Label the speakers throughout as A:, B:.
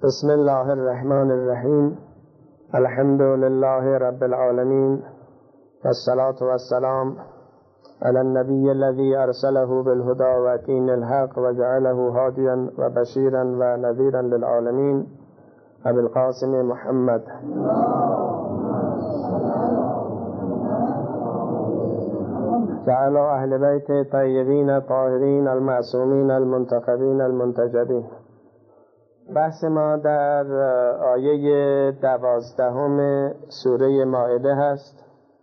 A: بسم الله الرحمن الرحیم. الحمد لله رب العالمین والصلاة والسلام على النبي الذي أرسله بالهدى ودين الحق وجعله هاديا وبشيرا ونذيرا للعالمين أبي القاسم محمد. وعلى أهل بيت الطيبين الطاهرين المعصومين المنتخبين المنتجبين. بحث ما در آیه 12 سوره مائده هست.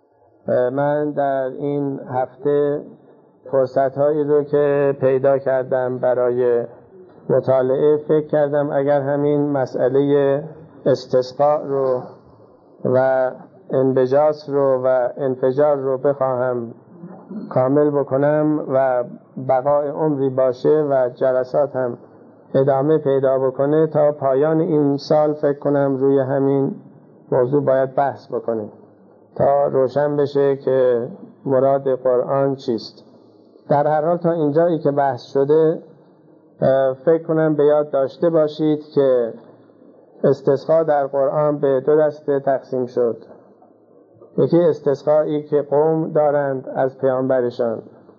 A: من در این هفته فرصت‌هایی رو که پیدا کردم برای مطالعه فکر کردم اگر همین مسئله استسقاء رو و انبجاس رو و انفجار رو بخواهم کامل بکنم و بقای عمری باشه و جلسات هم ادامه پیدا بکنه تا پایان این سال فکر کنم روی همین موضوع باید بحث بکنیم تا روشن بشه که مراد قرآن چیست. در هر حال تا اینجایی که بحث شده فکر کنم به یاد داشته باشید که استسقا در قرآن به دو دسته تقسیم شد. یکی استسقایی که قوم دارند از پیامبرشان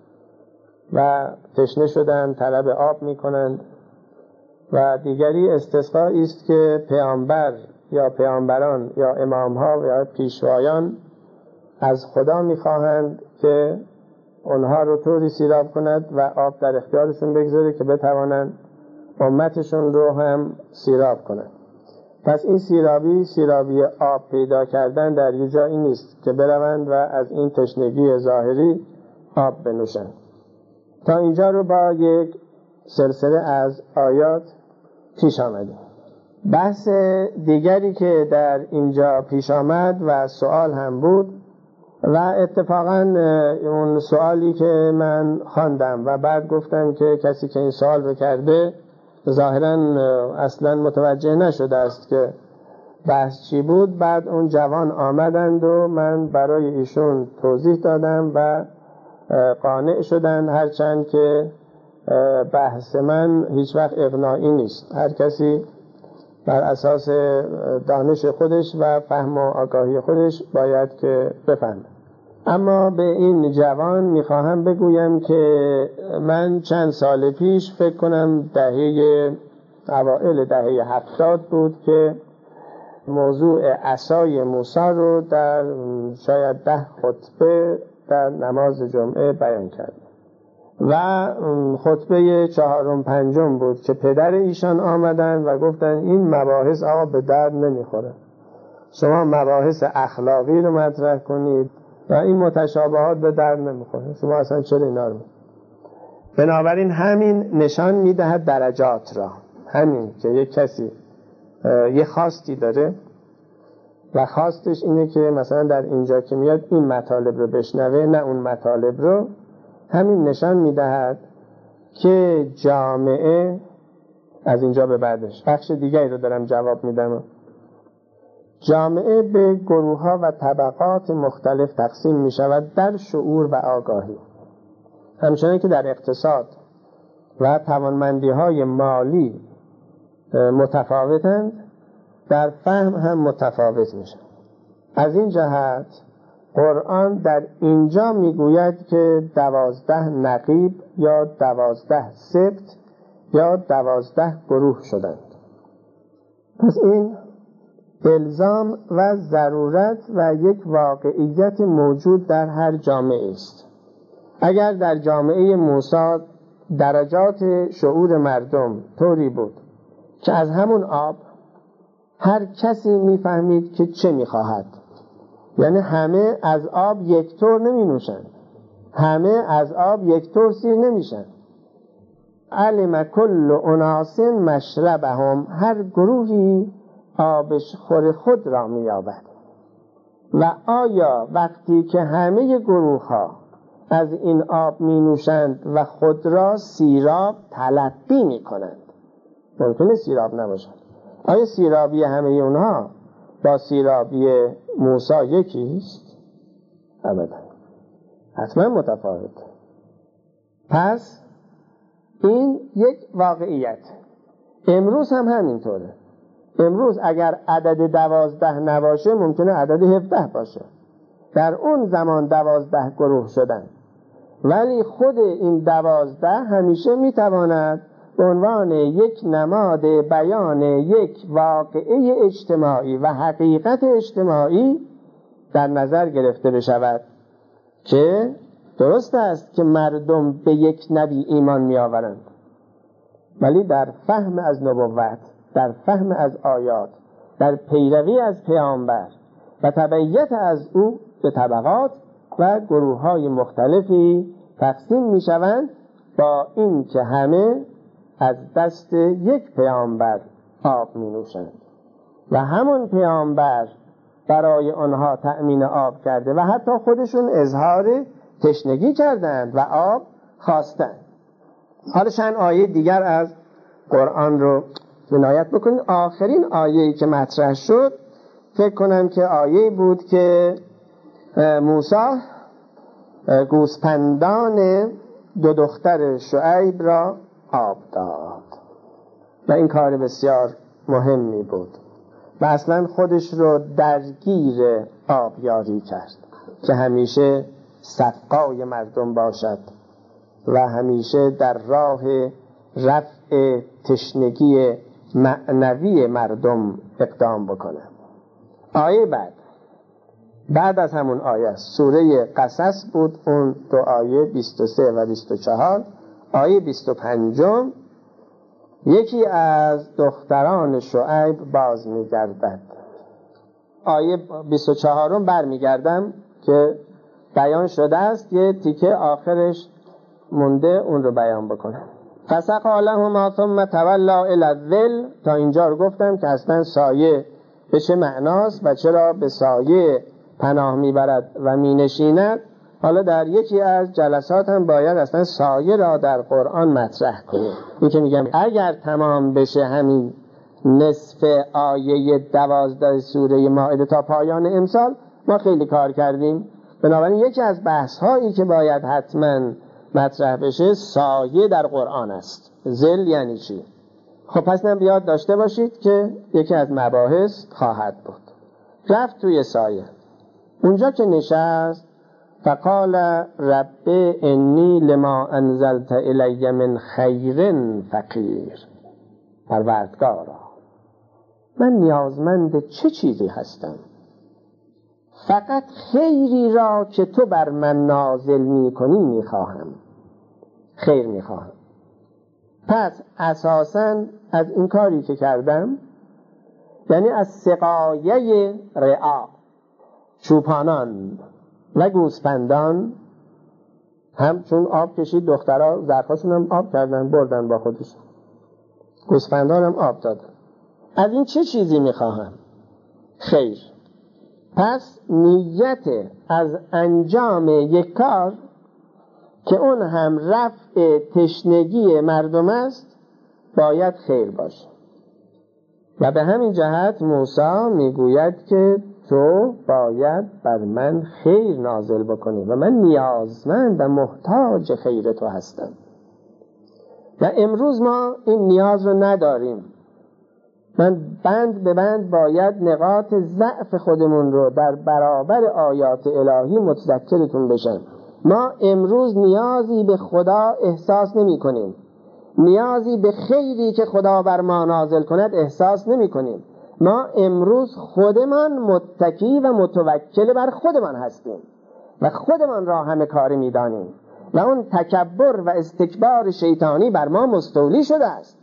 A: و تشنه شدن طلب آب می کنند، و دیگری استسقایی است که پیامبر یا پیامبران یا امامها یا پیشوایان از خدا می‌خواهند که اونها رو طوری سیراب کند و آب در اختیارشون بگذاره که بتوانند امتشون رو هم سیراب کنند. پس این سیرابی آب پیدا کردن در یه جایی نیست که بروند و از این تشنگی ظاهری آب بنوشند. تا اینجا رو با یک سلسله از آیات پیش آمدیم. بحث دیگری که در اینجا پیش آمد و سوال هم بود و اتفاقا اون سوالی که من خواندم و بعد گفتم که کسی که این سوال رو کرده ظاهرا اصلا متوجه نشده است که بحث چی بود. بعد اون جوان آمدند و من برای ایشون توضیح دادم و قانع شدند، هرچند که بحث من هیچ وقت اقناعی نیست. هر کسی بر اساس دانش خودش و فهم و آگاهی خودش باید که بفهمه. اما به این جوان میخواهم بگویم که من چند سال پیش فکر کنم اوائل دهه 70 بود که موضوع عصای موسی رو در شاید 10 خطبه در نماز جمعه بیان کردم و خطبه 4 و 5 بود که پدر ایشان آمدن و گفتن این مباحث آقا به درد نمیخوره، شما مباحث اخلاقی رو مطرح کنید و این متشابهات به درد نمیخوره، شما اصلا چرا اینا رو. بنابراین همین نشان میدهد درجات را، همین که یک کسی یه خواستی داره و خواستش اینه که مثلا در اینجا که میاد این مطالب رو بشنوه نه اون مطالب رو، همین نشان میدهد که جامعه از اینجا به بعدش بخش دیگری رو دارم جواب میدم. جامعه به گروه‌ها و طبقات مختلف تقسیم میشود در شعور و آگاهی. همچنین که در اقتصاد و توانمندی‌های مالی متفاوتند، در فهم هم متفاوت میشن. از این جهت قرآن در اینجا میگوید که 12 نقیب یا 12 سبط یا 12 گروه شدند. پس این الزام و ضرورت و یک واقعیت موجود در هر جامعه است. اگر در جامعه موسی درجات شعور مردم طوری بود که از همون آب هر کسی میفهمید که چه میخواهد، یعنی همه از آب یک طور نمی نوشن، همه از آب یک طور سیر نمیشن. علم کل اناس مشربهم، هر گروهی آبش خور خود را می‌یابد. و آیا وقتی که همه گروه ها از این آب می نوشند و خود را سیراب تلقی می کنند، ممکنه سیراب نباشند، آیا سیرابی همه اونها با سیرابی موسی یکی است؟ ابدا، حتما متفاوت. پس این یک واقعیت. امروز هم همینطوره. امروز اگر عدد 12 نباشه ممکنه عدد 17 باشه. در اون زمان 12 گروه شدن، ولی خود این 12 همیشه میتواند به عنوان یک نماد بیان یک واقعه اجتماعی و حقیقت اجتماعی در نظر گرفته بشود که درست است که مردم به یک نبی ایمان می آورند، ولی در فهم از نبوت، در فهم از آیات، در پیروی از پیامبر و تبعیت از او به طبقات و گروه های مختلفی تقسیم می شوند، با این که همه از دست یک پیامبر آب می نوشند و همون پیامبر برای آنها تأمین آب کرده و حتی خودشون اظهار تشنگی کردند و آب خواستند. حالا چند آیه دیگر از قرآن رو عنایت بکنید. آخرین آیه‌ای که مطرح شد فکر کنم که آیه بود که موسی گوسپندان 2 دختر شعیب را آب داد و این کار بسیار مهمی بود و اصلا خودش رو درگیر آبیاری کرد که همیشه سقای مردم باشد و همیشه در راه رفع تشنگی معنوی مردم اقدام بکنه. آیه بعد از همون آیه سوره قصص بود، اون 2 آیه 23 و 24. آیه 25 یکی از دختران شعیب باز می‌گردد. آیه 24 برمیگردم که بیان شده است، یه تیکه آخرش مونده، اون رو بیان بکنم. فسقا لهما ثم تولی الی الظل. تا اینجا رو گفتم که اصلا سایه به چه معناست و چرا به سایه پناه میبرد و مینشیند. حالا در یکی از جلسات هم باید اصلا سایه را در قرآن مطرح کنیم. این که میگم اگر تمام بشه همین نصف آیه 12 سوره مائده تا پایان امسال، ما خیلی کار کردیم. بنابراین یکی از بحث هایی که باید حتما مطرح بشه سایه در قرآن است. ظل یعنی چی؟ خب پس نم بیاد داشته باشید که یکی از مباحث خواهد بود. رفت توی سایه، اونجا که نشست فقال رب انی لما انزلت الی من خیر فقیر. پروردگارا من نیازمند چه چیزی هستم؟ فقط خیری را که تو بر من نازل می کنی می خواهم. خیر می خواهم. پس اساساً از این کاری که کردم، یعنی از سقایه رعا، چوپانان و گوسپندان، هم چون آب کشید دخترها ظرفاشون هم آب کردن بردن با خودشون، گوسپندان هم آب دادن. از این چه چیزی می خواهم؟ خیر. پس نیت از انجام یک کار که اون هم رفع تشنگی مردم است باید خیر باشه و به همین جهت موسی میگوید که تو باید بر من خیر نازل بکنی و من نیازمند و محتاج خیر تو هستم. و امروز ما این نیاز رو نداریم. من بند به بند باید نقاط ضعف خودمون رو در برابر آیات الهی متذکرتون بشم. ما امروز نیازی به خدا احساس نمی کنیم، نیازی به خیری که خدا بر ما نازل کند احساس نمی کنیم. ما امروز خودمان متکی و متوکل بر خودمان هستیم و خودمان را همه کاری می دانیم و اون تکبر و استکبار شیطانی بر ما مستولی شده است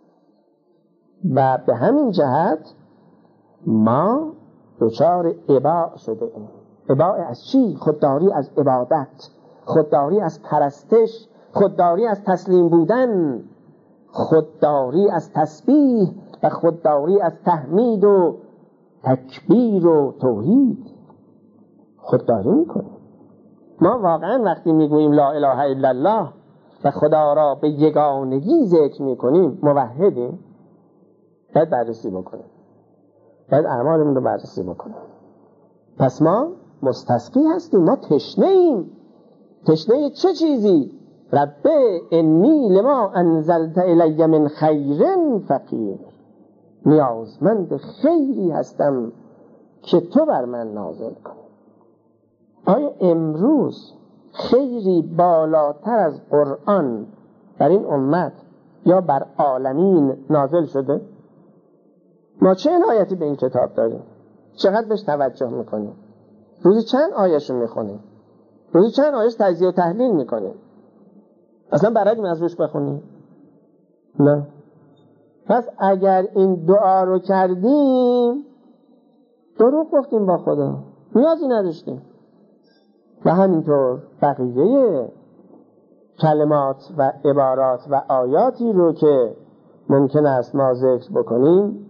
A: و به همین جهت ما دچار اباء شده ایم. اباء از چی؟ خودداری از عبادت، خودداری از پرستش، خودداری از تسلیم بودن، خودداری از تسبیح و خودداری از تحمید و تکبیر و توحید. خودداری میکنیم. ما واقعا وقتی میگوییم لا اله الا الله و خدا را به یگانگی ذکر میکنیم موحدیم. باید بررسی بکنیم، باید اعمالمون رو بررسی بکنیم. پس ما مستسقی هستیم، ما تشنه ایم. تشنه چه چیزی؟ رب انی لما انزلت الی من خیر فقیر. نیازمند خیری هستم که تو بر من نازل کنی. آیا امروز خیری بالاتر از قرآن بر این امت یا بر عالمین نازل شده؟ ما چه عنایتی به این کتاب داریم؟ چقدر بهش توجه میکنیم؟ روزی چند آیه‌شو میخونیم؟ روزی چند آیه‌اش تجزیه و تحلیل میکنیم؟ اصلا بلدیم از روش بخونیم؟ نه. پس اگر این دعا رو کردیم دروغ گفتیم با خدا، نیازی نداشتیم. و همینطور بقیه کلمات و عبارات و آیاتی رو که ممکن است ما ذکر بکنیم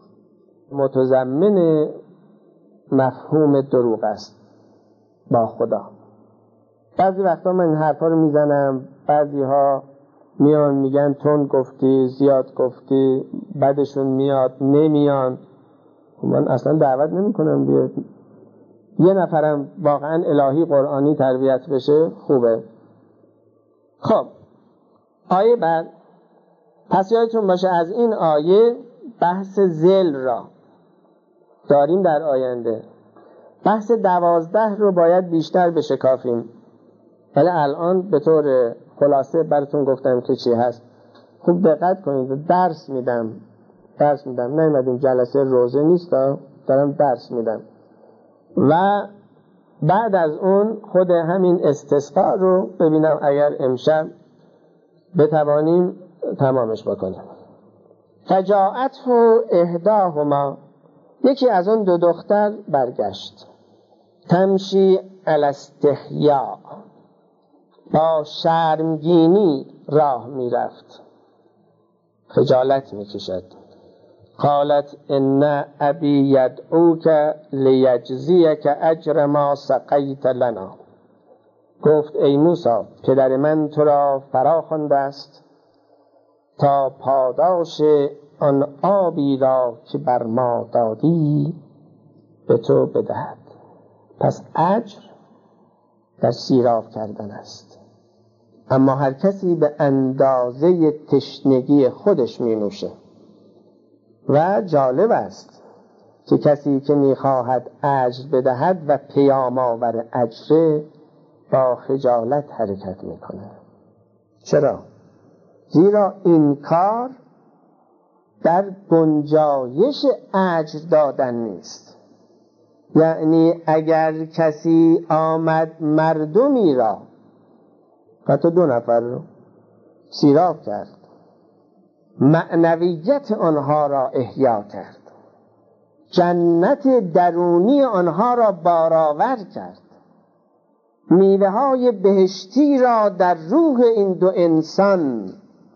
A: متضمن مفهوم دروغ است با خدا. بعضی وقتا من این حرفا رو میزنم، بعضی ها میان میگن تند گفتی، زیاد گفتی، بعدشون میاد نمیان. من اصلا دعوت نمی کنم بیاد. یه نفرم واقعا الهی قرآنی تربیت بشه خوبه. خب آیه بعد، پس یادتون باشه از این آیه بحث ذل را داریم در آینده. بحث 12 رو باید بیشتر بشکافیم، ولی الان به طور خلاصه براتون گفتم که چی هست. خوب دقت کنید. درس میدم نمیدونم جلسه روزه نیست، دارم درس میدم و بعد از اون خود همین استسقا رو ببینم اگر امشب بتوانیم تمامش بکنیم. فجاءته احداهما، یکی از اون دو دختر برگشت، تمشی علی استحیاء، با شرمگینی راه میرفت، خجالت میکشد. قالت ان ابی یدعوک لیجزیک اجر ما سقیت لنا، گفت ای موسی پدر من تو را فرا خوانده است تا پاداش آن آبی را که بر ما دادی به تو بدهد. پس اجر در سیراب کردن است، اما هر کسی به اندازه تشنگی خودش می نوشه. و جالب است که کسی که می خواهد اجر بدهد و پیام آور اجر با خجالت حرکت می کنه. چرا؟ زیرا این کار در گنجایش اجر دادن نیست. یعنی اگر کسی آمد مردمی را، حتی 2 نفر رو سیراب کرد، معنویت آنها را احیا کرد، جنت درونی آنها را بارآور کرد، میوه های بهشتی را در روح این 2 انسان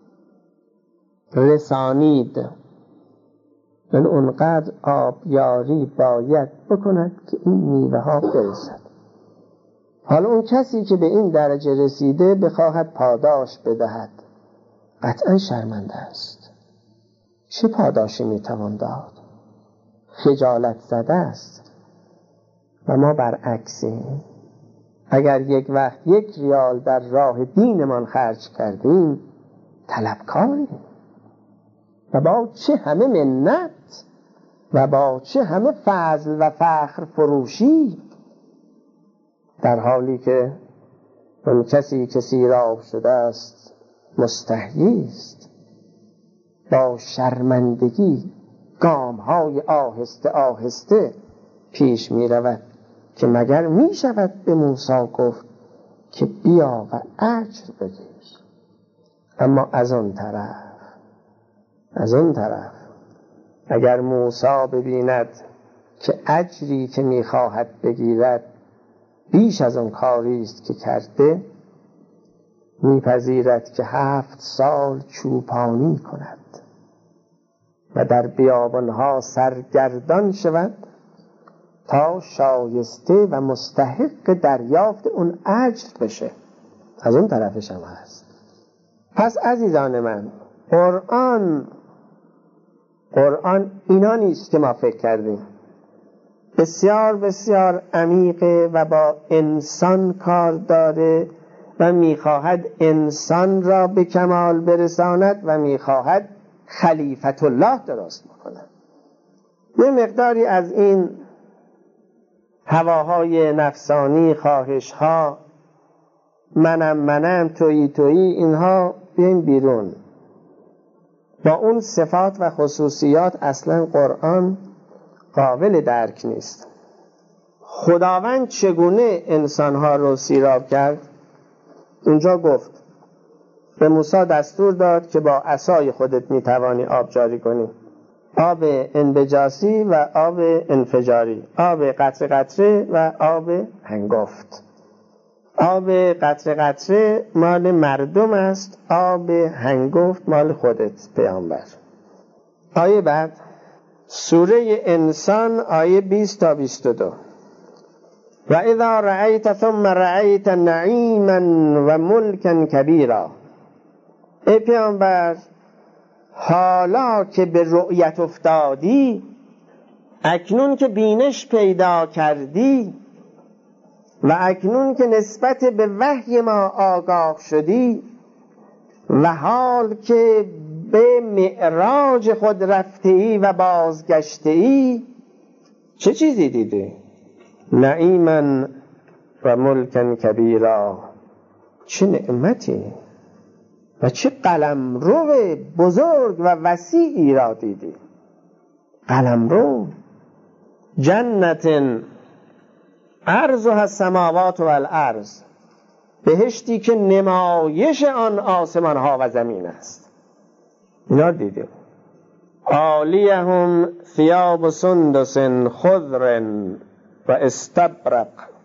A: رسانید، من اونقدر آبیاری باید بکند که این میوه ها برسد. حالا اون کسی که به این درجه رسیده بخواهد پاداش بدهد، قطعا شرمنده است. چه پاداشی میتوان داد؟ خجالت زده است. و ما برعکسیم. اگر یک وقت 1 ریال در راه دینمان خرج کردیم طلبکاریم، و با چه همه منت و با چه همه فضل و فخر فروشی، در حالی که اون کسی که سیراب شده است مستحیی است، با شرمندگی گام‌های آهسته آهسته پیش می رود که مگر می شود به موسی گفت که بیا و اجر بگیر. اما از اون طرف اگر موسی ببیند که اجری که می خواهد بگیرد بیش از اون کاری است که کرده، میپذیرد که 7 سال چوپانی کند و در بیابانها سرگردان شود تا شایسته و مستحق دریافت اون اجر بشه. از اون طرفش هم هست. پس عزیزان من، قرآن اینا نیست که ما فکر کردیم. بسیار بسیار عمیقه و با انسان کار داره و میخواهد انسان را به کمال برساند و میخواهد خلیفت الله درست بکند. یه مقداری از این هواهای نفسانی، خواهشها، منم تویی اینها بیاین بیرون. با اون صفات و خصوصیات اصلا قرآن قابل درک نیست. خداوند چگونه انسانها رو سیراب کرد؟ اونجا گفت به موسی دستور داد که با عصای خودت میتوانی آب جاری کنی، آب انبجاسی و آب انفجاری، آب قطره قطره و آب هنگفت. آب قطره قطره مال مردم است، آب هنگفت مال خودت پیامبر. آیه بعد سوره انسان آیه 20 تا 22. و اذا رأیت ثم رأیت نعیما و ملکا کبیرا. ای پیامبر حالا که به رؤیت افتادی، اکنون که بینش پیدا کردی و اکنون که نسبت به وحی ما آگاه شدی و حال که به معراج خود رفتی و بازگشتی، چه چیزی دیدی؟ نعیما و ملکا کبیرا. چه نعمتی و چه قلمرو بزرگ و وسیعی را دیدی. قلمرو جنت عرضها السماوات والارض، بهشتی که نمایش آن آسمان ها و زمین است. اینا دیدیم. عالیهم ثیاب سندس خضر و استبرق.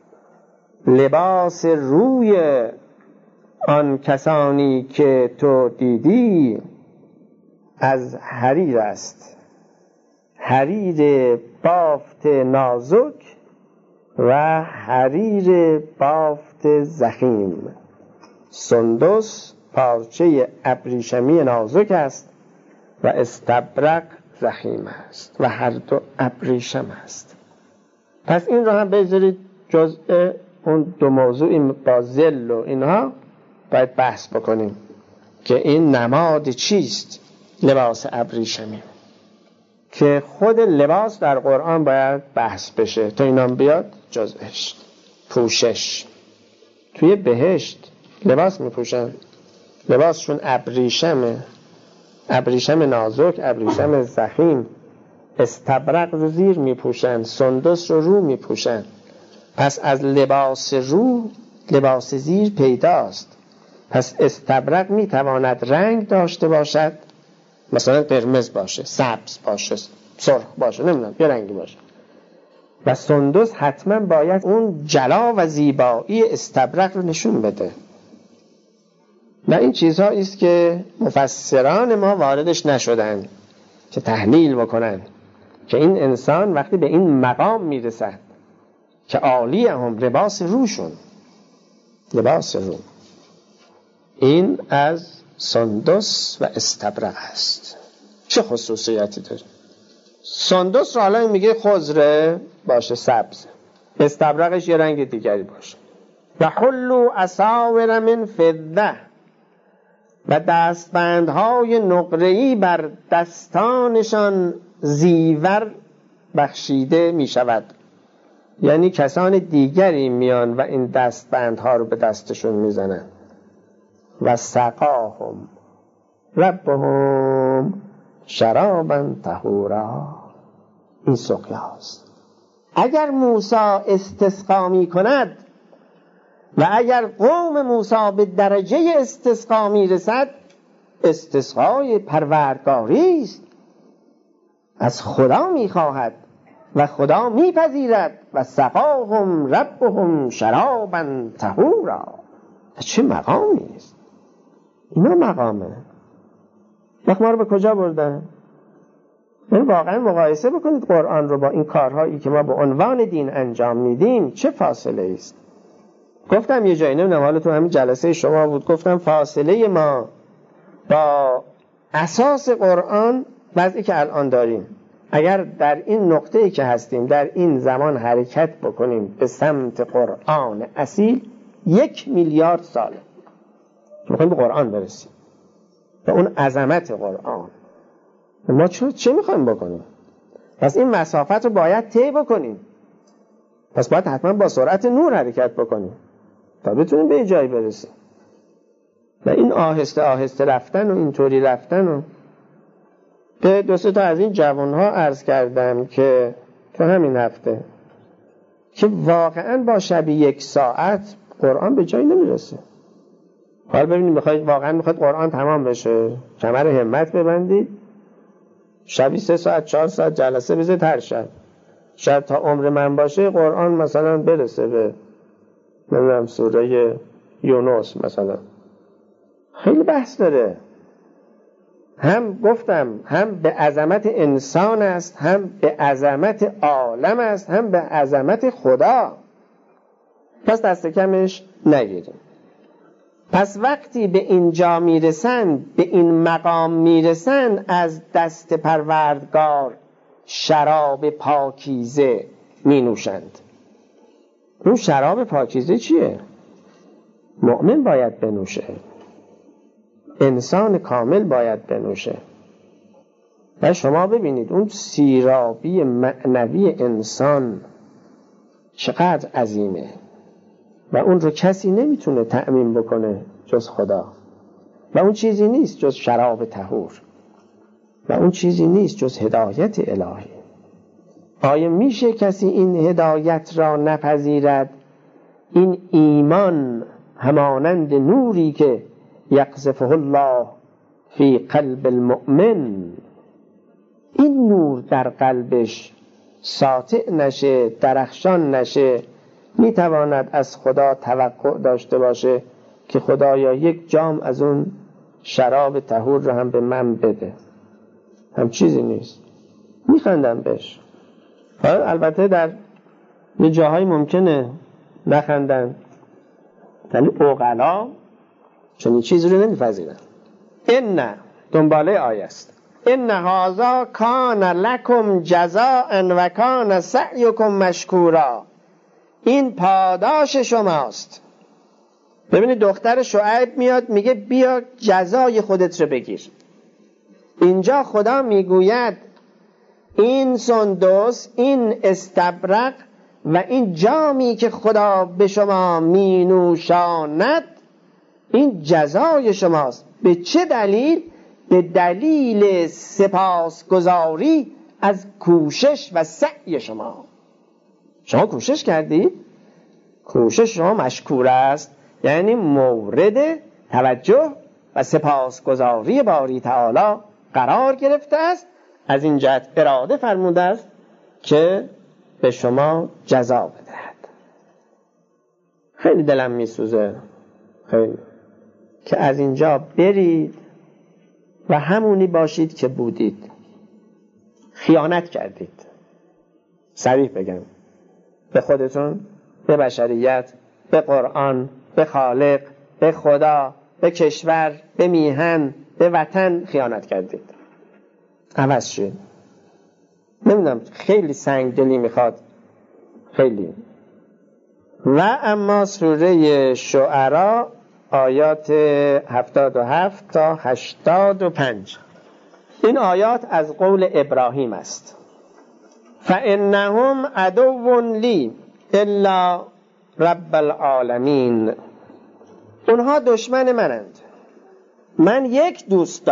A: لباس روی آن کسانی که تو دیدی از حریر است، حریر بافت نازک و حریر بافت ضخیم. سندس پارچه ابریشمی نازک است و استبرق ضخیم است و هر دو ابریشم است. پس این رو هم بذارید جزء اون دو موضوع با ظل و اینها باید بحث بکنیم که این نماد چیست لباس ابریشمی، که خود لباس در قرآن باید بحث بشه تا اینام بیاد جزءش. پوشش توی بهشت لباس میپوشن، لباسشون ابریشمه، ابریشم نازک، ابریشم ضخیم. استبرق رو زیر میپوشن، سندس رو میپوشن. پس از لباس رو لباس زیر پیداست. پس استبرق میتواند رنگ داشته باشد، مثلا قرمز باشه، سبز باشه، سرخ باشه، نمیدونم یه رنگی باشه. و سندس حتما باید اون جلا و زیبایی استبرق رو نشون بده. و این چیزهایی است که مفسران ما واردش نشدن که تحلیل بکنن که این انسان وقتی به این مقام میرسد که عالی هم لباس روشون، لباس رو، این از سندس و استبرق است. چه خصوصیاتی داره؟ سندس رو حالا میگه خضره باشه، سبز، استبرقش یه رنگ دیگری باشه. و حلوا اساور من فضه، و دستبندهای نقره‌ای بر دستانشان زیور بخشیده می شود. یعنی کسان دیگری میان و این دستبندها رو به دستشون میزنن. و سقاهم ربهم شرابا طهورا. این سقیاست. اگر موسی استسقا می کند و اگر قوم موسی به درجه استسقا می رسد، استسقای پروردگاری است، از خدا می خواهد و خدا می پذیرد. و سقاهم ربهم شرابا طهورا. چه مقامی است اینا؟ مقامه. وقت ما رو به کجا بردن؟ یعنی واقعا مقایسه بکنید قرآن رو با این کارهایی که ما به عنوان دین انجام میدیم، چه فاصله است. گفتم یه جایی، نمیدونم حالا تو همین جلسه شما بود، گفتم فاصله ما با اساس قرآن وضعی که الان داریم، اگر در این نقطه‌ای که هستیم در این زمان حرکت بکنیم به سمت قرآن اصیل، 1 میلیارد ساله میخوایم به قرآن برسیم، به اون عظمت قرآن. ما چه میخوایم بکنیم؟ پس این مسافت رو باید طی بکنیم. پس باید حتما با سرعت نور حرکت بکنیم تا بتونیم به جایی برسیم. و این آهسته آهسته رفتن و اینطوری رفتن و به 2-3 تا از این جوانها عرض کردم که تو همین هفته که واقعا با شبی 1 ساعت قرآن به جایی نمیرسه. حالا ببینید واقعا میخواید قرآن تمام بشه، کمر همت ببندید، شبی 3 ساعت 4 ساعت جلسه بذارید هر شب. شاید تا عمر من باشه قرآن مثلا برسه به نمیدونم سوره یونس مثلا. خیلی بحث داره. هم گفتم هم به عظمت انسان است، هم به عظمت عالم است، هم به عظمت خدا. پس دست کمش نگیریم. پس وقتی به اینجا میرسند، به این مقام میرسند، از دست پروردگار شراب پاکیزه می نوشند. اون شراب پاکیزه چیه؟ مؤمن باید بنوشه، انسان کامل باید بنوشه. و شما ببینید اون سیرابی معنوی انسان چقدر عظیمه و اون رو کسی نمیتونه تأمین بکنه جز خدا. و اون چیزی نیست جز شراب طهور و اون چیزی نیست جز هدایت الهی. آیا میشه کسی این هدایت را نپذیرد؟ این ایمان همانند نوری که یقذفه الله فی قلب المؤمن، این نور در قلبش ساطع نشه، درخشان نشه، میتواند از خدا توقع داشته باشه که خدایا 1 جام از اون شراب طهور رو هم به من بده. هم چیزی نیست. میخندم بهش. البته در یه جاهای ممکنه نخندن، ولی عقلا چنین چیزی رو نمیپذیرن. این دنباله آیه است. ان هذا کان لکم جزاء و کان سعیکم مشکورا. این پاداش شماست. ببینید دختر شعیب میاد میگه بیا جزای خودت رو بگیر. اینجا خدا میگوید این سندس، این استبرق و این جامی که خدا به شما می نوشاند، این جزای شماست. به چه دلیل؟ به دلیل سپاسگزاری از کوشش و سعی شما. شما کوشش کردید؟ کوشش شما مشکور است، یعنی مورد توجه و سپاسگزاری باری تعالی قرار گرفته است. از این جهت اراده فرموده است که به شما جزا بدهد. خیلی دلم میسوزه، خیلی، که از اینجا برید و همونی باشید که بودید. خیانت کردید، صریح بگم، به خودتون، به بشریت، به قرآن، به خالق، به خدا، به کشور، به میهن، به وطن خیانت کردید. عوض شد. نمیدونم، خیلی سنگ دلی میخواد، خیلی. و اما سوره شعراء آیات 77 تا 85، این آیات از قول ابراهیم است. فَإِنَّهُمْ عَدُوٌّ لِّي إِلَّا رَبَّ الْعَالَمِينَ. اونها دشمن منند، من یک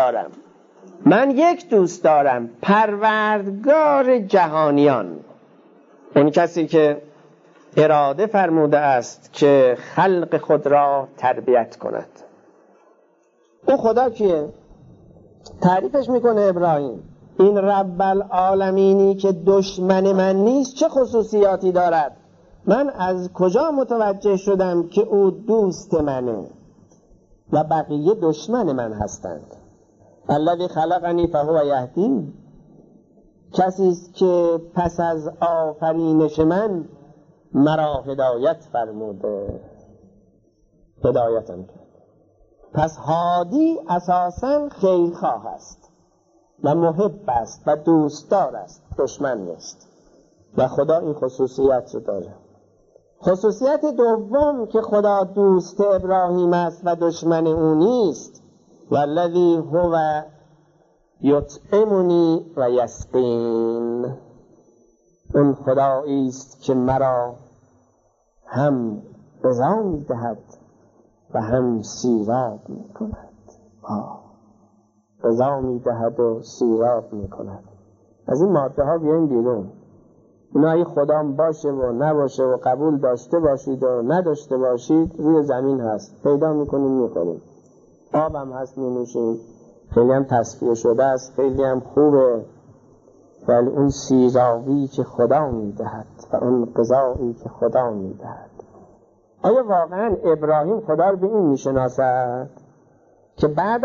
A: دوست دارم، پروردگار جهانیان. اون کسی که اراده فرموده است که خلق خود را تربیت کند. اون خدا کیه؟ تعریفش میکنه ابراهیم. این رب العالمینی که دشمن من نیست چه خصوصیاتی دارد؟ من از کجا متوجه شدم که او دوست منه و بقیه دشمن من هستند؟ الذی خلقنی فهو یهدین. کسی است که پس از آفرینش من مرا هدایت فرموده، هدایتم کرد. پس هادی اساساً خیرخواه است و محب است و دوستدار است، دشمن نیست. و خدا این خصوصیت رو داره. خصوصیت دوم که خدا دوست ابراهیم است و دشمن او نیست، والذی هو یطعمنی و یسقین. خدایی است که مرا هم غذا می‌دهد و هم سیراب می‌کند. غذا می‌دهد و سیراب می‌کند. از این ماده ها بیاین بیرون. اینا اگه خدام باشه و نباشه و قبول داشته باشید و نداشته باشید، روی زمین هست، پیدا می‌کنید می‌خورید. آب هم هست می‌نوشید، خیلی هم تصفیه شده است، خیلی هم خوبه، ولی اون سیرابی که خدا می‌دهد و اون غذایی که خدا می‌دهد. آیا واقعا ابراهیم خدا رو به این می‌شناسد که بعد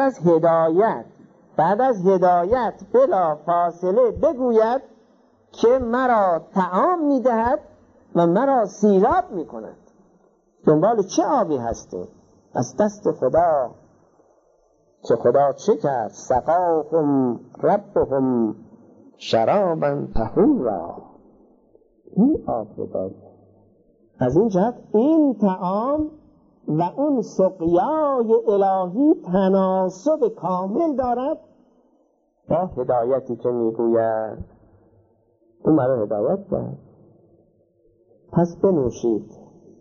A: از هدایت بلا فاصله بگوید که مرا طعام می‌دهد و مرا سیراب می‌کند؟ دنبال چه آبی هسته؟ از دست خدا. که خدا چه کرد؟ سقاهم ربهم شرابا طهورا. این آب رو داره. از این جهت این طعام و اون سقیای الهی تناسب کامل دارد با هدایتی که میگوید. اون مرا هدایت کرد. پس بنوشید،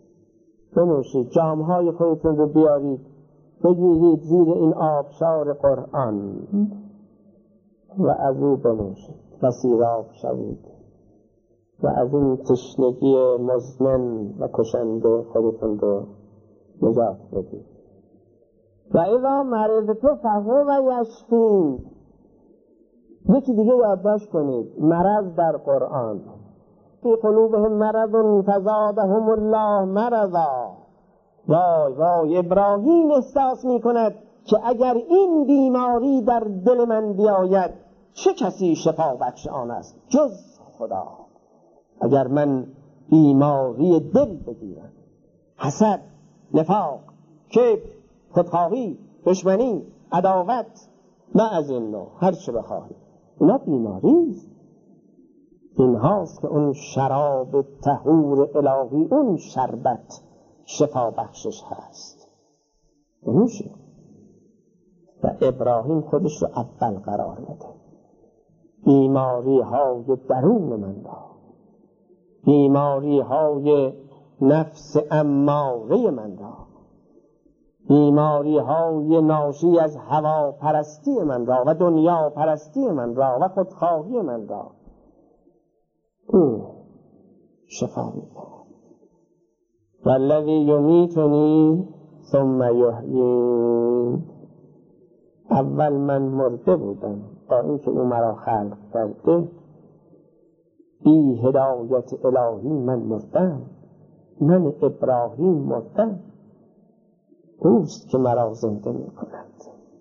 A: جامهای خودتون رو بیارید، بگیرید زیر این آبشار قرآن و از او بنوشید و سیراب شوید و از این تشنگی مزمن و کشنده خودتون رو نجات بدید. و اذا مرضت فهو یشفین. یکی دیگه یادداشت کنید، مرض در قرآن. فی قلوبهم مرض فزادهم الله مرضا. وای ابراهیم احساس می کند که اگر این بیماری در دل من بیاید چه کسی شفا بخش آن است جز خدا. اگر من بیماری دل بگیرم، حسد، نفاق، کبر، خودخواهی، دشمنی، عداوت، نه از این نوع، هر چه بخواهی، اینا بیماری است. این هاست که اون شراب طهور الهی، اون شربت شفا بخشش هست. بنوشه. و ابراهیم خودش رو اول قرار میده. بیماری های درون من را، بیماری های نفس اماره من را، بیماری های ناشی از هوا پرستی من را و دنیا پرستی من را و خودخواهی من را او شفا میده. والذی یمیتنی ثم یحیین. اول من مرده بودم با اینکه او مرا خلق کرده، بی هدایت الهی من مردم. من ابراهیم مردم، اوست که مرا زنده می کند.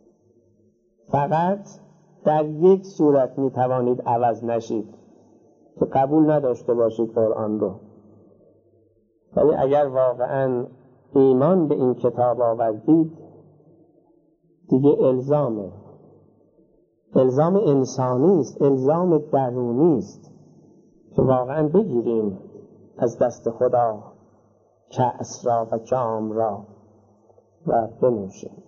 A: فقط در یک صورت می توانید عوض نشید، که قبول نداشته باشید قرآن رو. ولی اگر واقعا ایمان به این کتاب آوردید، دیگه الزام انسانی است، الزام درونی است که واقعا بگیریم از دست خدا کأس را و جام را و بنوشیم.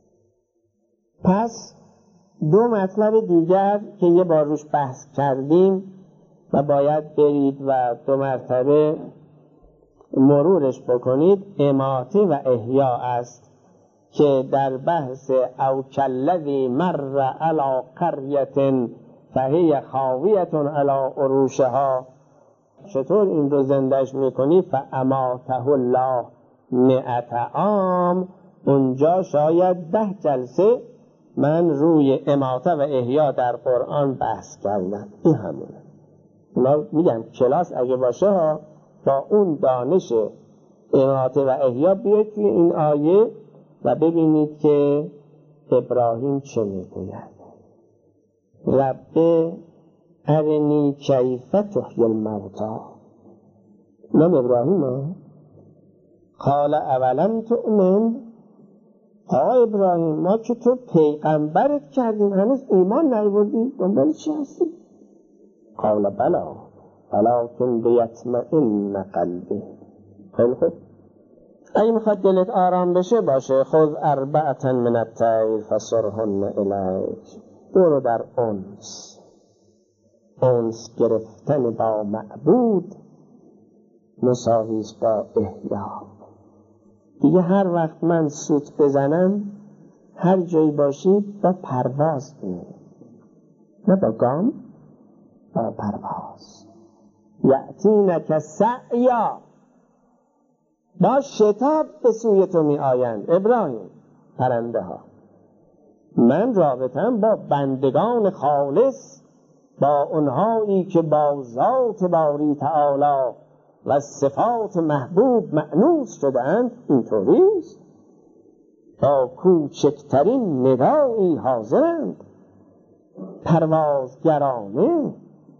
A: پس دو مطلب دیگر که یه بار روش بحث کردیم و باید برید و دو مرتبه مرورش بکنید، اماته و احیا است که در بحث او کالذی مر علی قریة فهی خاویة علی عروشها، چطور این رو زندش میکنی؟ فاماته الله 100 عام. اونجا شاید 10 جلسه من روی اماته و احیا در قرآن بحث کردم. این همونه. من میگم کلاس اگه باشه ها، با اون دانش اماته و احیا بیاید توی این آیه و ببینید که ابراهیم چه میگوید. رب ارنی کیف تحیی الموتی. نام ابراهیم ها. قال اولم تؤمن. ابراهیم ما که تو پیغمبرت کردیم هنوز ایمان نیاوردی، دنبال چی هستی؟ قال بلا ولکن لیطمئن قلبی. خیلی خوب، اگه میخواد دلت آرام بشه باشه، خذ 4 من الطیر فصرهن الیک. برو در انس، انس گرفتن با معبود مساوی است با احیا. دیگه هر وقت من سوت بزنم هر جایی باشی با پرواز میره، نه با گام، با پرواز. یأتینک سعیا، با شتاب به سوی تو می آیند ابراهیم پرنده ها. من رابطم با بندگان خالص، با اونهایی که با ذات باری تعالی و صفات محبوب مأنوس شدند اینطوری است. با کوچکترین ندایی حاضرند، پروازگرانه،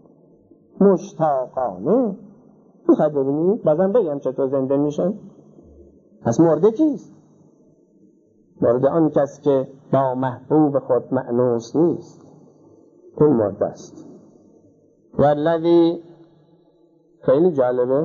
A: مشتاقانه. میخواد ببینید بازم بگم چطور زنده میشن؟ پس مرده کیست؟ مرده آن کس که با محبوب خود مأنوس نیست، اون مرده است. والذی، خیلی جالبه،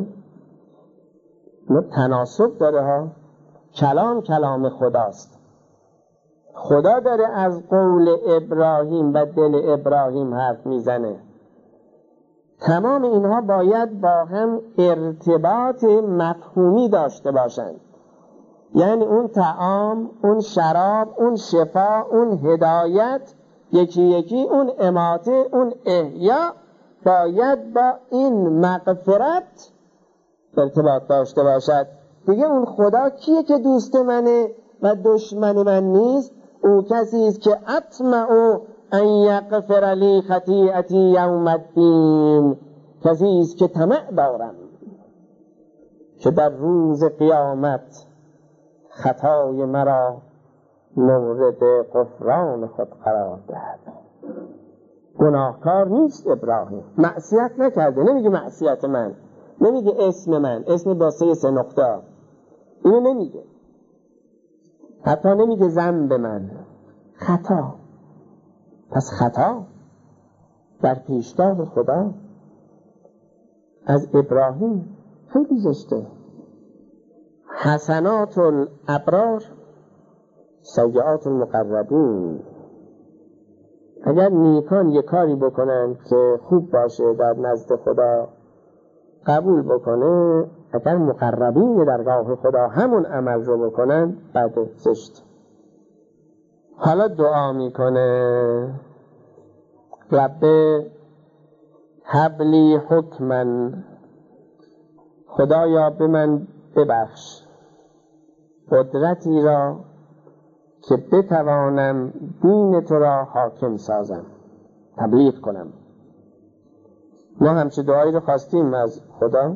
A: تناسب داره ها. کلام خداست. خدا داره از قول ابراهیم و دل ابراهیم حرف میزنه. تمام اینها باید با هم ارتباط مفهومی داشته باشند. یعنی اون طعام، اون شراب، اون شفا، اون هدایت، یکی یکی اون اماته، اون احیا باید با این مغفرت ارتباط داشته باشد. دیگه اون خدا کیه که دوست منه و دشمن من نیست؟ او کسی است که اطمع ان یغفر لی خطیئتی یوم الدین، کسی است که طمع دارم که در روز قیامت خطای مرا مورد غفران خود قرار دهد. گناهکار نیست ابراهیم، معصیت نکرده. نمیگه معصیت من، نمیگه اسم من، اسم با سه نقطه، اینو نمیگه. حتی نمیگه ذنب من، خطا. پس خطا در پیشگاه خدا از ابراهیم خیلی زشته. حسنات الابرار سیئات المقربین. اگر نیکان یک کاری بکنن که خوب باشه در نزد خدا قبول بکنه، اگر مقربین درگاه خدا همون عمل رو بکنن بعد زشت. حالا دعا میکنه رب هبلی حکمن، خدایا به من ببخش قدرتی را که بتوانم دین تو را حاکم سازم، تبلیغ کنم. ما همچه دعایی رو خواستیم از خدا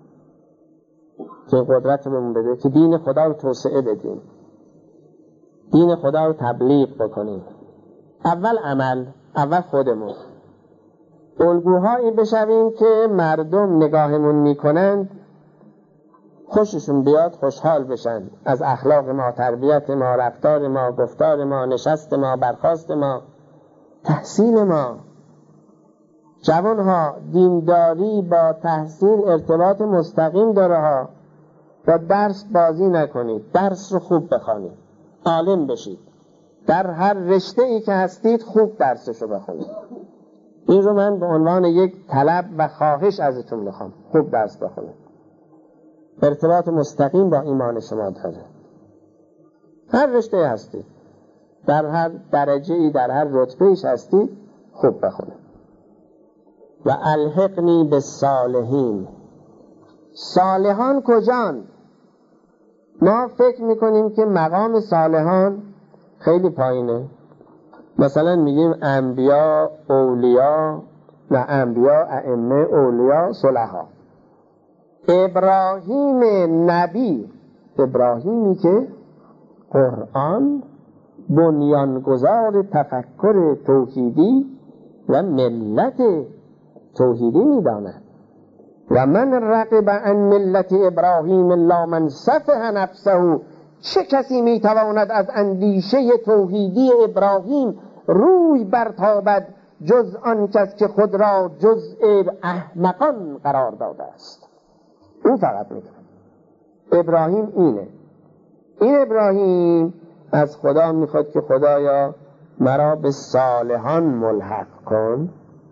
A: که قدرت بهمون بده که دین خدا رو توسعه بدیم، دین خدا رو تبلیغ بکنیم. اول عمل، اول خودمون الگوهایی بشویم که مردم نگاهمون میکنند خوششون بیاد، خوشحال بشن از اخلاق ما، تربیت ما، رفتار ما، گفتار ما، نشست ما، برخاست ما، تحصیل ما. جوانها، دینداری با تحصیل ارتباط مستقیم داره ها. با درس بازی نکنید، درس رو خوب بخوانید، عالم بشید. در هر رشته ای که هستید خوب درسش رو بخونید. این رو من به عنوان یک طلب و خواهش ازتون میخوام، خوب درس بخونید. ارتباط مستقیم با ایمان شما داره. هر رشته هستید، در هر درجه ای، در هر رتبه ایش هستید، خوب بخونید. و الحقنی بالصالحین. صالحان کجان؟ ما فکر میکنیم که مقام صالحان خیلی پایینه. مثلا میگیم انبیا، اولیا، نه انبیا، ائمه، اولیا، صلحا. ابراهیم نبی، ابراهیمی که قرآن بنیانگذار تفکر توحیدی و ملت توحیدی میداند. و من رغب عن ملت ابراهیم الا من سفه نفسه. چه کسی میتواند از اندیشه توحیدی ابراهیم روی برتابد جز آن کس که خود را جزء احمقان قرار داده است. او فقط میتونه. ابراهیم اینه. این ابراهیم از خدا میخواد که خدایا مرا به صالحان ملحق کن.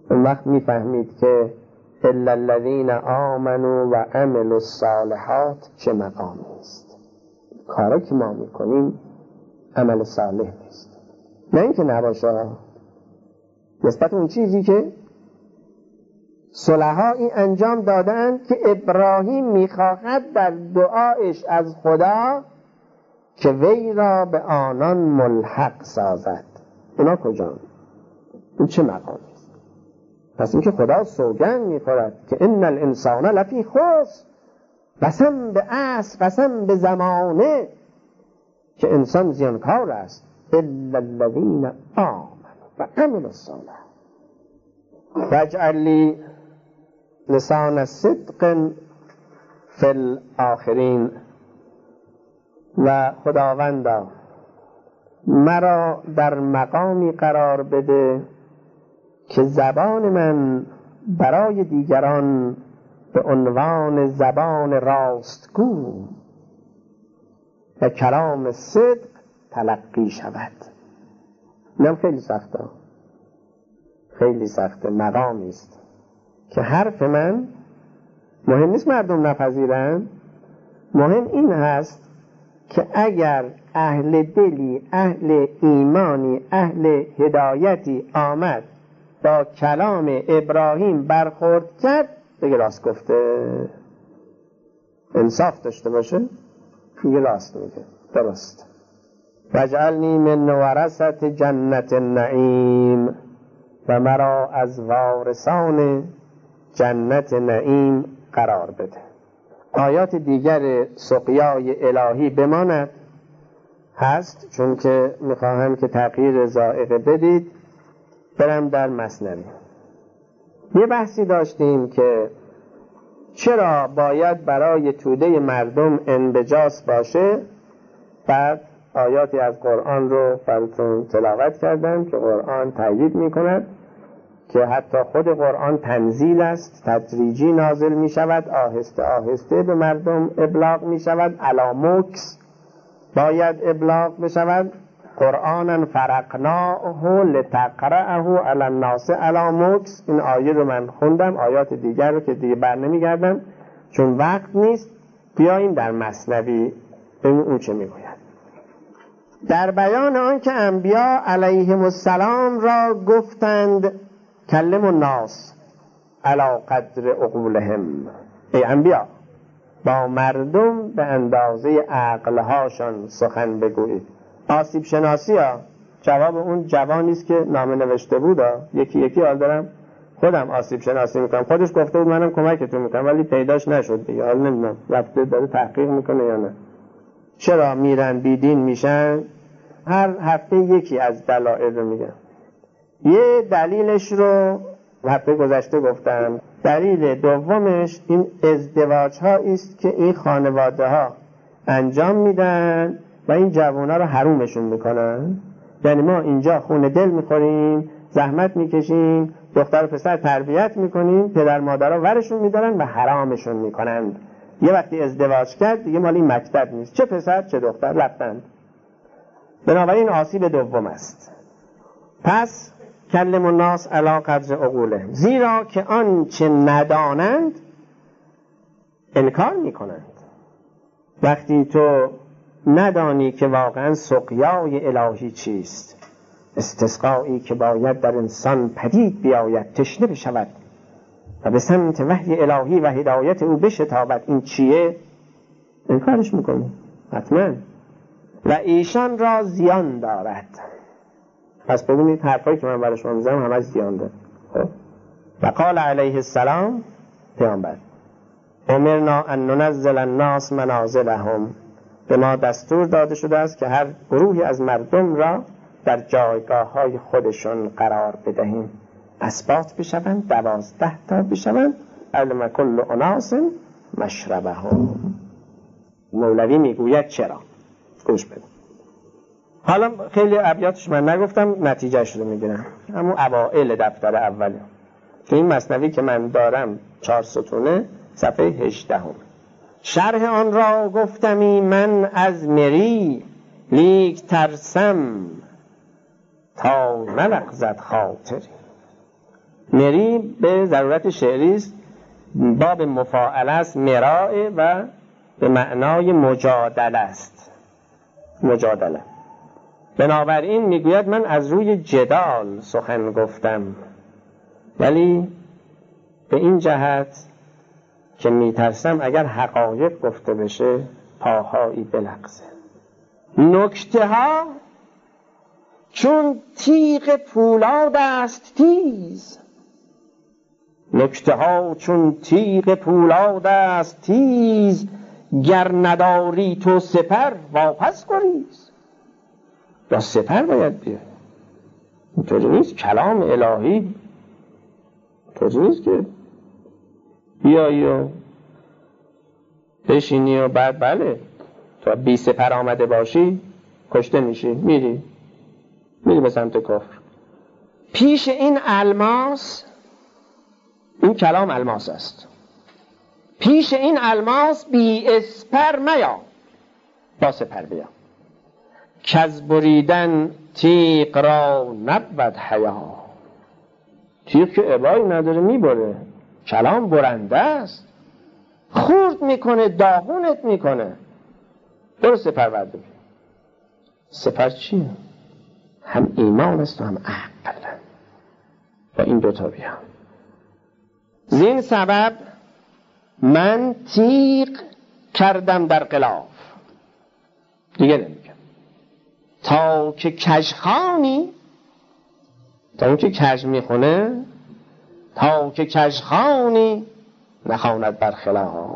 A: اون وقت میفهمید که الا الذین آمنوا و عملوا الصالحات چه مقامی است. کارا که ما میکنیم عمل صالح نیست، نه اینکه نباشه، نسبت اون چیزی که صلحایی انجام دادند که ابراهیم میخواهد در دعایش از خدا که وی را به آنان ملحق سازد. اونا کجا؟ این چه مقامی است؟ پس اینکه خدا سوگند میخورد که ان الانسان لفی خسر، قسم به عصر، قسم به زمانه که انسان زیانکار است، الا الذین آمنوا و عملوا الصالحات واجعل لی لسان صدق فی الاخرین. و خداوندا مرا در مقامی قرار بده که زبان من برای دیگران به عنوان زبان راستگو و کلام صدق تلقی شود. اینم خیلی سخته، خیلی سخته. مقامی است که حرف من مهم نیست مردم نپذیرن، مهم این هست که اگر اهل دلی، اهل ایمانی، اهل هدایتی آمد با کلام ابراهیم برخورد کرد، بگه راست گفته، انصاف داشته باشه، میگه راست میگه، درست. واجعلنی من ورثة جنت النعیم، و مرا از وارثان جنت نعیم قرار بده. آیات دیگر سقیای الهی بماند هست، چون که میخواهم که تغییر ذائقه بدید. برم در مثنوی. یه بحثی داشتیم که چرا باید برای توده مردم انبجاس باشه. بعد آیاتی از قرآن رو براتون تلاوت کردم که قرآن تأیید میکند که حتی خود قرآن تنزیل است، تدریجی نازل می شود، آهسته آهسته به مردم ابلاغ می شود، علی مکث باید ابلاغ بشود. قرآنا فرقناه لتقرأه علی الناس علی مکث. این آیه رو من خوندم، آیات دیگر رو که دیگه بر نمیگردم چون وقت نیست. بیاییم در مثنوی ببینیم اون چه میگوید. در بیان آن که انبیا علیهم السلام را گفتند کلم الناس علی قدر عقولهم، ای انبیا با مردم به اندازه عقلهاشان سخن بگویید. آسیب شناسی ها جواب اون جوانی است که نامه نوشته بود. یکی یکی حال دارم خودم آسیب شناسی میکنم، خودش گفته بود منم کمکتون میکنم ولی پیداش نشد دیگه. حال نمیدونم رفته داره تحقیق میکنه یا نه. چرا میرن بیدین میشن؟ هر هفته یکی از دلایل رو میگم. یه دلیلش رو هفته گذشته گفتم. دلیل دومش این ازدواج ها است که این خانواده ها انجام میدن و این جوونا رو حرومشون میکنن. یعنی ما اینجا خون دل میخوریم، زحمت میکشیم، دختر و پسر تربیت میکنیم، پدر مادرها ورشون میدارن و حرامشون میکنن. یه وقتی ازدواج کرد دیگه مال این مکتب نیست، چه پسر چه دختر رفتند. بنابراین آسیب دوم است. پس کلم الناس علی قدر عقوله، زیرا که آنچه ندانند انکار میکنند. وقتی تو ندانی که واقعا سقیای الهی چیست، استسقایی که باید در انسان پدید بیاید، تشنه بشود و به سمت وحی الهی و هدایت او بشتابد، این چیه؟ انکارش میکنی حتما و ایشان را زیان دارد. پس ببینید حرفایی که من برای شما میزنم همه زیان دارد. و قال علیه السلام پیامبر امرنا ان ننزل الناس منازلهم، به ما دستور داده شده است که هر گروهی از مردم را در جایگاه های خودشون قرار بدهیم، اثبات بشوند، 12 تا بشوند. علم کل اناس مشربهم. مولوی میگوید چرا؟ گوش بده. حالا خیلی ابیاتش من نگفتم، نتیجهش رو میگیرم. همون اوائل دفتر اوله که این مثنوی که من دارم 4 ستونه، صفحه 18 هم. شرح آن را گفتمی من از مری، لیک ترسم تا نلغزد خاطری. مری به ضرورت شعری است، باب مفاعله است، مراء و به معنای مجادله است. مجادله. بنابراین میگوید من از روی جدال سخن گفتم، ولی به این جهت که میترسم اگر حقایق گفته بشه پاهایی بلغزه. نکته ها چون تیغ پولاد است تیز، نکته ها چون تیغ پولاد است تیز، گر نداری تو سپر واپس گریز. یا سپر باید بیاد، اینطوری نیست. کلام الهی اینطوری نیست که بیایی و بشینی و بعد بله تو بی سپر آمده باشی کشته میشی، میری به سمت کفر. پیش این الماس، این کلام الماس است، پیش این الماس بی اسپر میا، با سپر بیا. کز بریدن تیغ را نبود حیا. تیغ که ابایی نداره میبره، کلام برنده است، خورد میکنه، داغونت میکنه. برو سپر برده. سپر چیه؟ هم ایمان است و هم عقل. با این دوتا بیام. زین سبب من تیغ کردم در غلاف. دیگه نمیگم تا که کژخوانی، تا اون که کژ میخونه، تا که کژخوانی نخواند بر خلاف.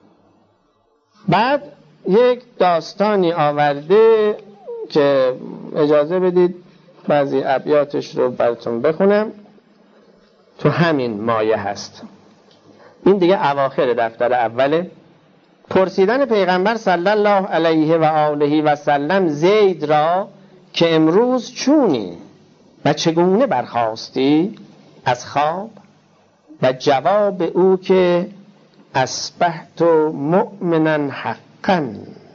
A: بعد یک داستانی آورده که اجازه بدید بعضی ابیاتش رو براتون بخونم. تو همین مایه هست. این دیگه اواخر دفتر اوله. پرسیدن پیغمبر صلی الله علیه و آله و سلم زید را که امروز چونی و چگونه برخاستی از خواب، و جواب او که اصبحت مؤمنا حقا،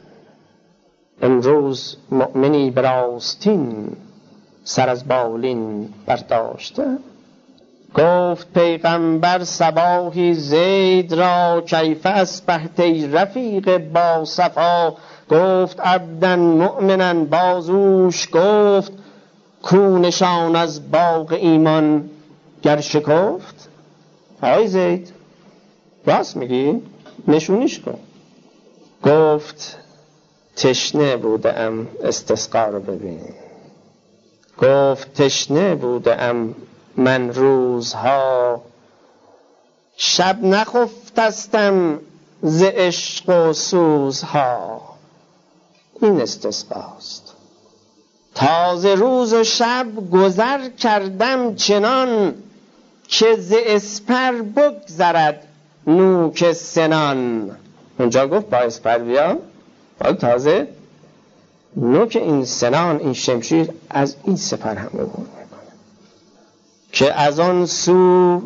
A: امروز مؤمنی براستین سر از بالین برداشته. گفت پیغمبر صباحی زید را کیف اصبحت ای رفیق با صفا. گفت عبدا مؤمنا، بازوش گفت کونشان از باغ ایمان گر شکفت. آی زید راست میگی؟ نشونیش کن. گفت تشنه بودم، استسقا رو ببین. گفت تشنه بودم من روزها، شب نخفتستم ز عشق و سوزها. این استسقاست. تازه روز و شب گذر کردم چنان، که ز اسپر بگذرد نوک سنان. اونجا گفت با اسپر بیا، تازه نوک این سنان، این شمشیر از این سپر هم عبور میکنه. که از آن سو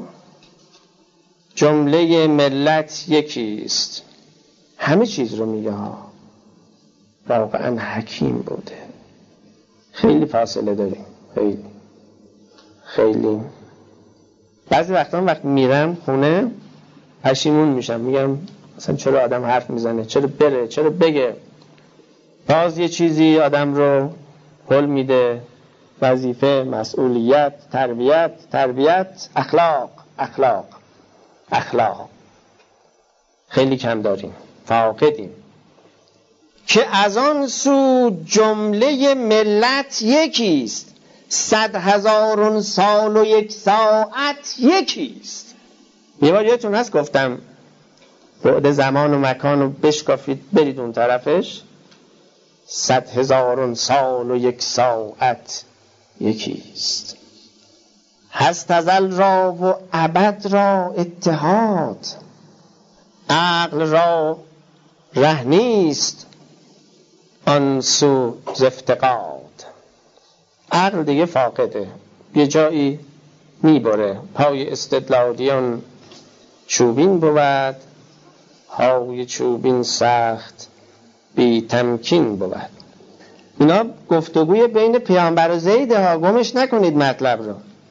A: جمله ملت یکیست. همه چیز رو میگه ها. واقعا حکیم بوده. خیلی فاصله داریم، خیلی. بعضی وقت میرم خونه پشیمون میشم، میگم مثلا چرا آدم حرف میزنه، چرا بره، چرا بگه. باز یه چیزی آدم رو حل میده. وظیفه، مسئولیت، تربیت، اخلاق خیلی کم داریم، فاقدیم. که از آن سو جمله ملت یکیست، 100,000 سال و 1 ساعت یکیست. یه بار یادتون هست گفتم بعد زمان و مکان رو بشکافید برید اون طرفش. 100,000 سال و 1 ساعت یکیست. هست ازل را و ابد را اتحاد، عقل را ره نیست آن سو ز افتقاد. عقل دیگه فاقده، یه جایی میبره. پای استدلالیان چوبین بود، پای چوبین سخت بی تمکین بود. اینا گفتگوی بین پیامبر و زیده ها، گمش نکنید مطلب رو.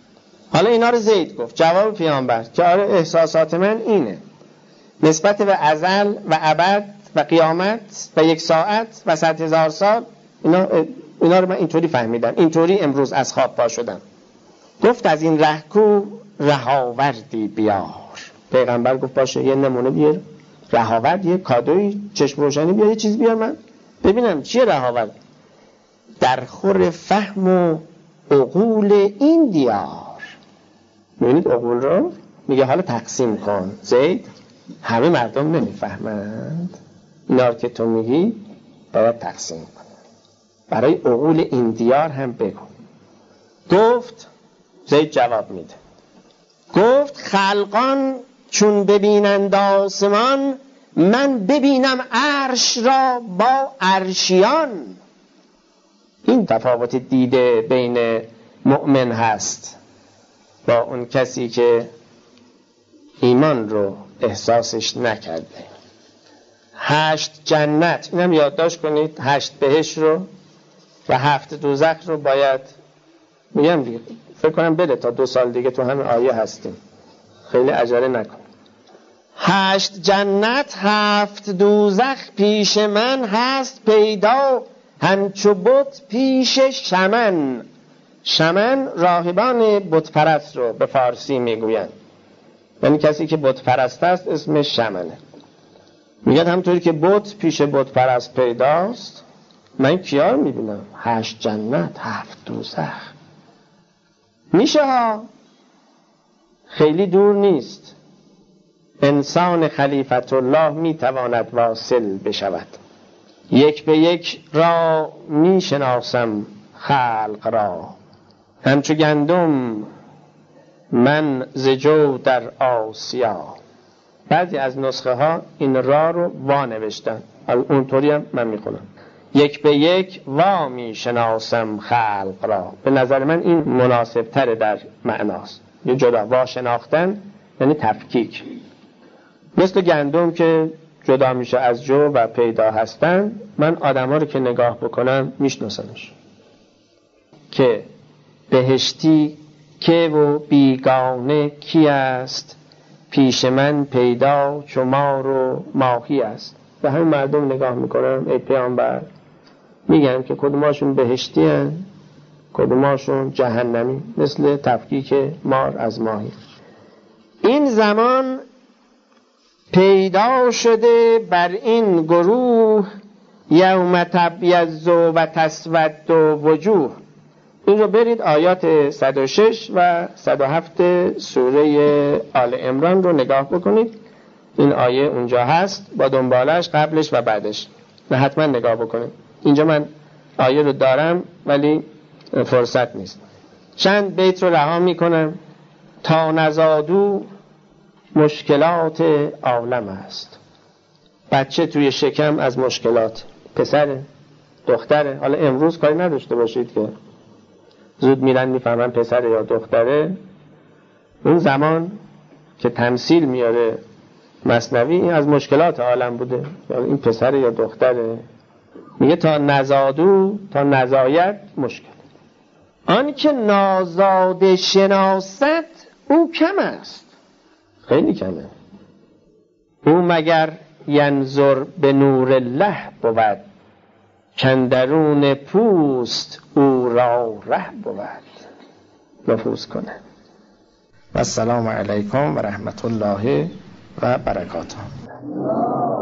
A: حالا اینا رو زید گفت جواب پیامبر که آره احساسات من اینه نسبت به ازل و ابد و قیامت و 1 ساعت و 100,000 سال. اینا رو من اینطوری فهمیدم، اینطوری امروز از خواب پا شدم. گفت از این رهکو رهاوردی بیار. پیغمبر گفت باشه یه نمونه بیار، رهاورد، یه کادوی چشم روشنی بیار، یه چیز بیار من ببینم چیه رهاورد. در خور فهم و عقول این دیار. میبینید عقول رو میگه حالا تقسیم کن. زید همه مردم نمیفهمند اینا که تو میگی، باید تقسیم کن، برای عقول این دیار هم بگو. گفت زید جواب میده، گفت خلقان چون ببینند آسمان، من ببینم عرش را با عرشیان. این تفاوت دیده بین مؤمن هست با اون کسی که ایمان رو احساسش نکرده. 8 جنت، اینم یادداشت کنید، 8 بهشت رو و 7 دوزخ رو باید میگم دیگه، فکر کنم بده تا 2 سال دیگه تو همه آیه هستیم، خیلی عجله نکن. 8 جنت 7 دوزخ پیش من هست پیدا، همچو بت پیش شمن. شمن راهبان بت پرست رو به فارسی میگوین، یعنی کسی که بت پرست است اسمش شمنه. میگن همونطوری که بت پیش بت پرست پیداست، من کیا رو میبینم؟ 8 جنت 7 دوزخ. میشه ها، خیلی دور نیست. انسان خلیفت الله میتواند واصل بشود. 1 به 1 را میشناسم خلق را، همچو گندم من ز جو در آسیا. بعضی از نسخه ها این را رو وا نوشتن، اونطوری هم من میخونم 1 به 1 وا میشناسم خلق را. به نظر من این مناسب تره در معناست. یه جدا وا شناختن یعنی تفکیک، مثل گندم که جدا میشه از جو و پیدا هستن. من آدم ها رو که نگاه بکنم میشناسمش که بهشتی که و بیگانه کی است، پیش من پیدا چو مار و ماهی است. به همین مردم نگاه میکنم ای پیامبر، میگم که کدوماشون بهشتی هن کدوماشون جهنمی، مثل تفکیک مار از ماهی. این زمان پیدا شده بر این گروه، یوم تبیض و تسود وجوه. این رو برید آیات 106 و 107 سوره آل عمران رو نگاه بکنید. این آیه اونجا هست با دنبالش، قبلش و بعدش، و حتما نگاه بکنید. اینجا من آیه رو دارم ولی فرصت نیست. چند بیت رو رها میکنم. تا نزادو مشکلات عالم است. بچه توی شکم از مشکلات، پسره دختره، حالا امروز کاری نداشته باشید که زود میرن میفهمن پسره یا دختره. اون زمان که تمثیل میاره مثنوی، این از مشکلات عالم بوده، این پسره یا دختره. میگه تا نزادو، تا نزاید مشکل. آن که نازاده شناست او کم است، خیلی کمه. او مگر ینظر به نور الله بود، کندرون پوست او را ره بود. نفوذ کنه. و السلام علیکم و رحمت الله و برکاته.